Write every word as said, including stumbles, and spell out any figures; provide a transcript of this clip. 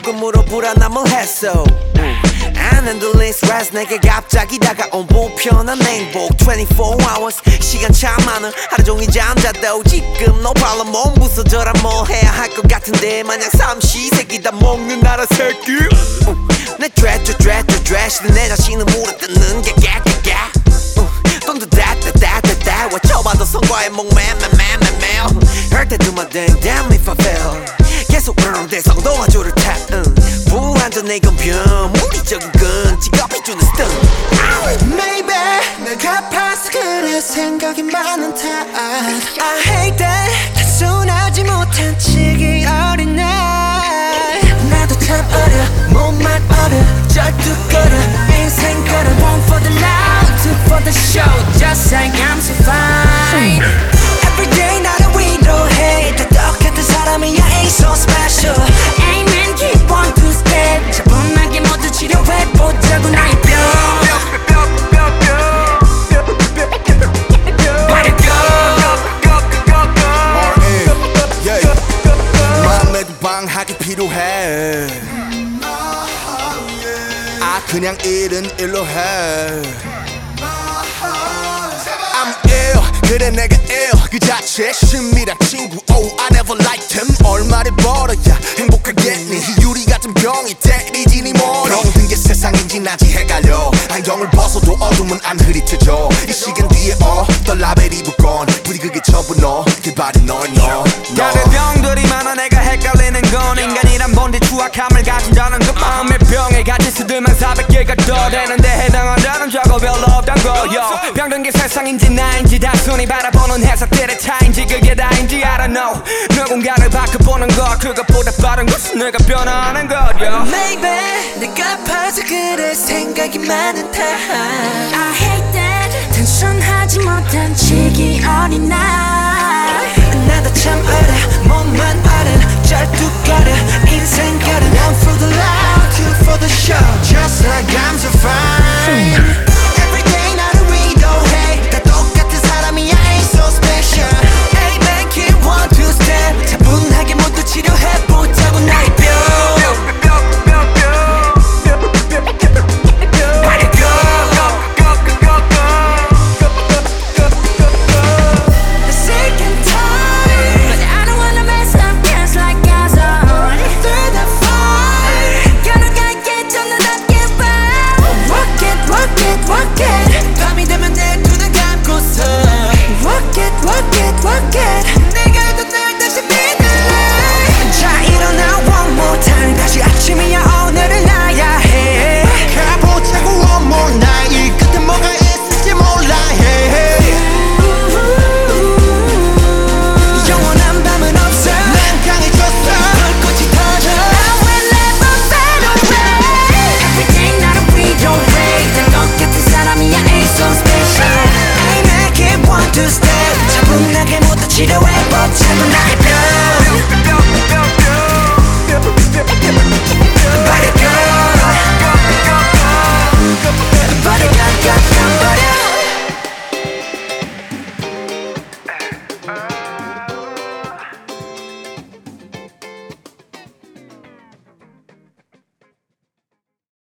조금으로 불안함을 했어. 안 흔들린 스트레스 내게 갑자기 다가온 불편한 행복. 이십사 hours 시간 참 많은 하루 종일 잠자도 지금 no problem 몸 부서져라 뭐 해야 할 것 같은데 마냥 삼시세끼 다 먹는 나라 새끼. 내 드레드 드레드 드레시는 내 자신을 물어뜯는 게 깨깨깨. 돈도 다다다다다 외쳐봐도 성과에 목매매매매매. Hurt that do my thing damn if I fail. 계속 대성도 화조를 타. 불안전 내 건변 물리적인 건 직업이 주는 스턴. Maybe 내가 아파서 그래 생각이 많은 탓. I hate that 단순하지 못한 치기 어린 날. 나도 참 어려 몸만 어려 절뚝거려 인생 걸어. One for the loud, two for the show. Just like I'm so fine. Every day 나를 위로해 다 똑같은 사람이야 ain't so special. Amen keep on two step 차분하게 모두 치료해보자고 나의 뼈. 마음에도 방학이 필요해. 아 그냥 일은 일로 해. I'm ill 그래 내가 ill 그 자체 심이란 친구. Oh I never liked him. 얼마를 벌어야 행복하겠니. 희유리 같은 병이 때리지 니 머리. 병든 게 세상인지 나지 헷갈려. 안경을 벗어도 어둠은 안 흐릿해져. 이 시간 뒤에 어떤 라벨이 붙건 부디 그게 전부 너 길바리 너인 너. 다들 병들이 많아 내가 헷갈리는 건 인간이란 뭔데 추악함을 가진다는 그 마음의 병에 갇힌 수들만 사백 개가 더 되는데 해당한다는 저거 별로 없단 거요. 병든 게 세상인지 나인지 단순히 바라보는 해석들의 차인지 그게 다인지 I don't know. 누군가를 바꿔보는 것 그것보다 빠른 것은 내가 변화하는 거요. Maybe 내가 아파서 그래 생각이 많은 탓. I hate that 단순하지 못한 치기 어린 날. 나도 참 어려 몸만 어려 절뚝거려 인생 걸어. One for the loud, two for the show.